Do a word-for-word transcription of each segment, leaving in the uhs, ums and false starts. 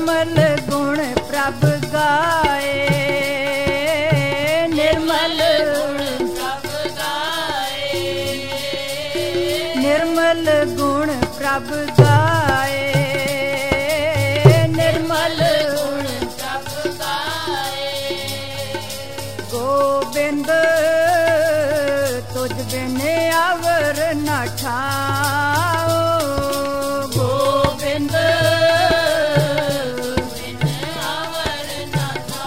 निर्मल गुण प्रभ गाए, निर्मल गुण प्रभ गाए, निर्मल गुण प्रभ गाए, निर्मल गुण प्रभ गाए। गोबिंद तुझ बिन अवर न ठाओ, गोबिंद बिन अवर न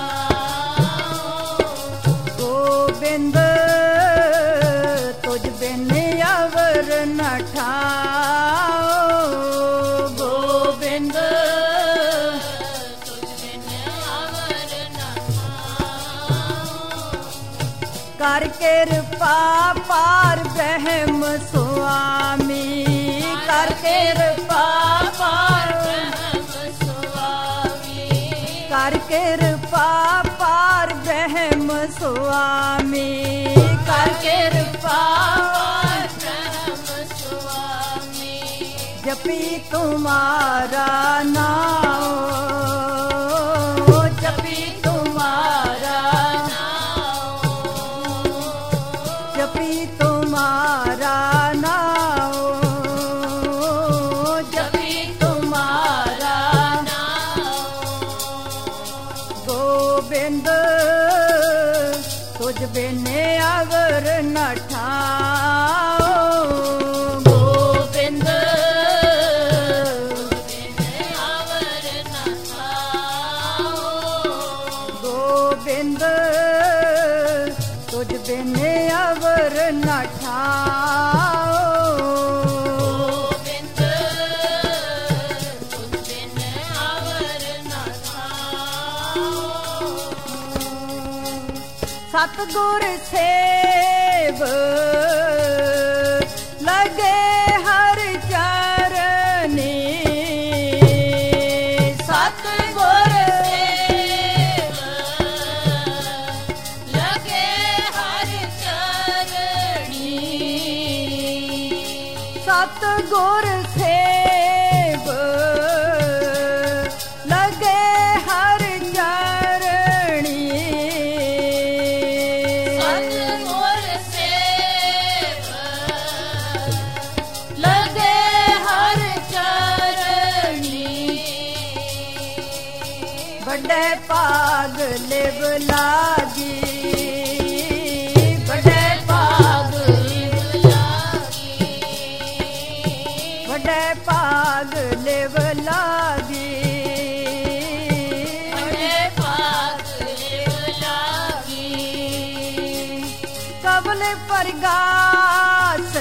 ठाओ, गोबिंद तुझ बिन अवर न ठाओ, गोबिंद तुझ बिन अवर न ठाओ। कर कृपा पार ब्रह्म स्वामी, कर कृपा पार ब्रह्म स्वामी, कर कृपा पार ब्रह्म स्वामी, कर कृपा पार ब्रह्म स्वामी। जपी तुम्हारा नाम, जपी तुम्हारा, जपी तुम्हारा नाम, जपी तुम्हारा गोबिंद तुझ बिन अवर न ठाओ, गोबिंद बिन अवर न ठाओ, गोबिंद तुझ बिन अवर न ठाओ, गोविंद तुझ बिन अवर न ठाओ। सतगुर सेव लगे हर चरनी, सतगुर सेव लगे हर चरणी, सतगुर सेव लगे हर चरणी, सतगुर सेव लगे हर चरणी। बड़े पाग लिव लागी, बड़े पाग, बड़े पाग लिव लागी, कबल परगास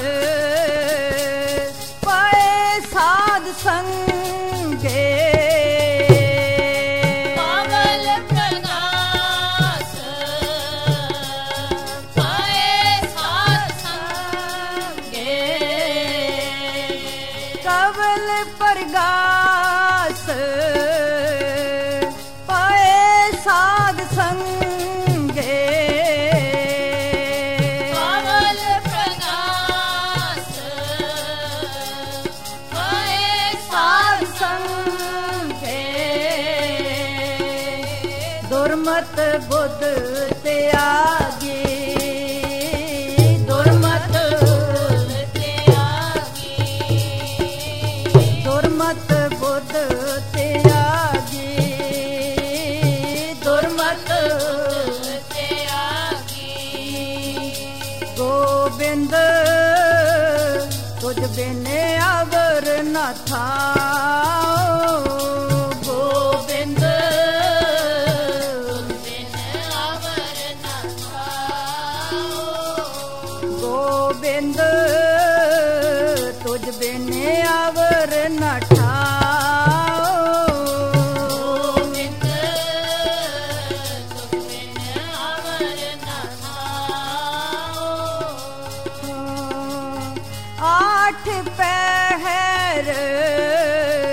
पाए साध संगे, पावल प्रकाश पाए साथ संगे, कबल परगास पाए साध संगे, पावल प्रकाश पाए साथ संगे, दुर्मत बुद्ध त्यागी, दुर्मत त्यागी, दुर्मत बुद्ध त्यागी, दुर्मत त्यागी। गोबिंद तुझ बिन अवर न थाओ, गोबिंद बिन अवर न ठाओ, गोबिंद तुझ बिन अवर न ठाओ, गोविंद तुझ बिन अवर न ठाओ। आठ पहर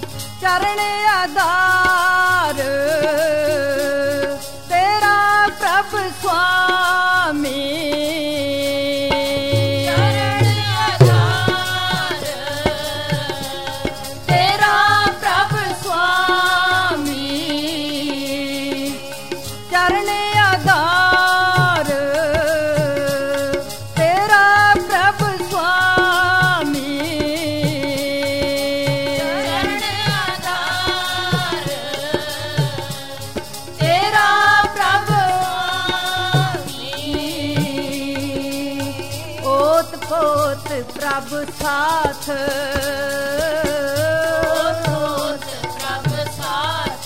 चरण आधार तेरा प्रभ स्वामी चरण आधार तेरा प्रभ स्वामी चरण आधार तेरा प्रभ स्वामी चरण आधार तेरा प्रभ ओत पोत प्रभ साथ ओत प्रभ साथ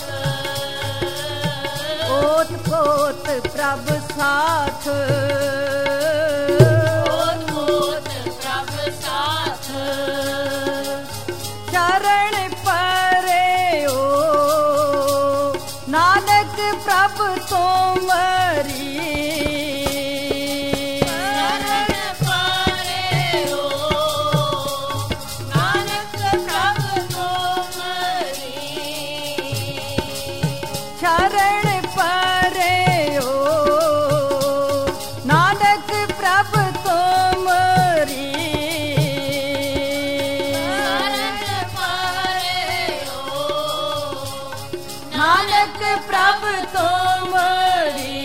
ओत पोत प्रभ साथ ओत ओत प्रभ साथ चरण परे ओ नानक प्रभ तोमरी चरण परे हो नानक प्रभ तोमरी शरण परे ओ नानक प्रभ तोमरी शरण परे हो नानक प्रभ तोमरी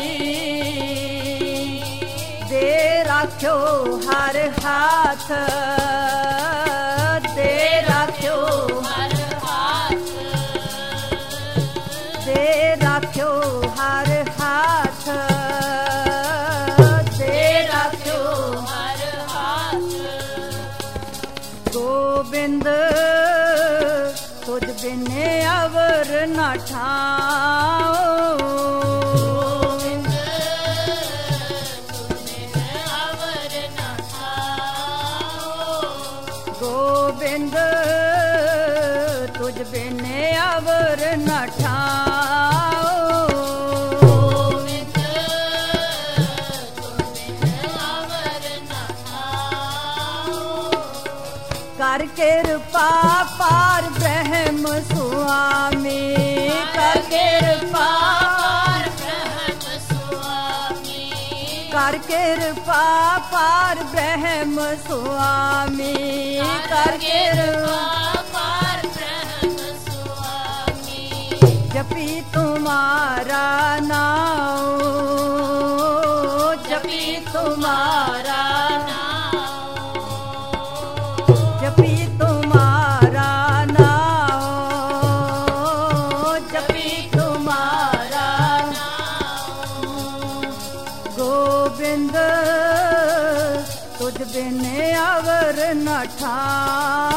दे राख्यो हर हाथ दे राख्यो हर हाथ दे राख्यो हर हाथ दे राख्यो हर हाथ गोविंद तुझ बिने अवर न ठाओ गोविंद तुझे अवर न ठाओ गोविंद तुझ बिने अवर न ठाओ गोविंद तुझे अवर न ठाओ कर कृपा पार ब्रह्म स्वामी कर कृपा पार ब्रह्म स्वामी कर कृपा पार ब्रह्म स्वामी कर कृपा पार ब्रह्म स्वामी जपी तुम्हारा नाम जपी तुम्हारा जपी तुम्हारा नाम जपी तुम्हारा गोविंद तुझ बिन अवर न ठाओ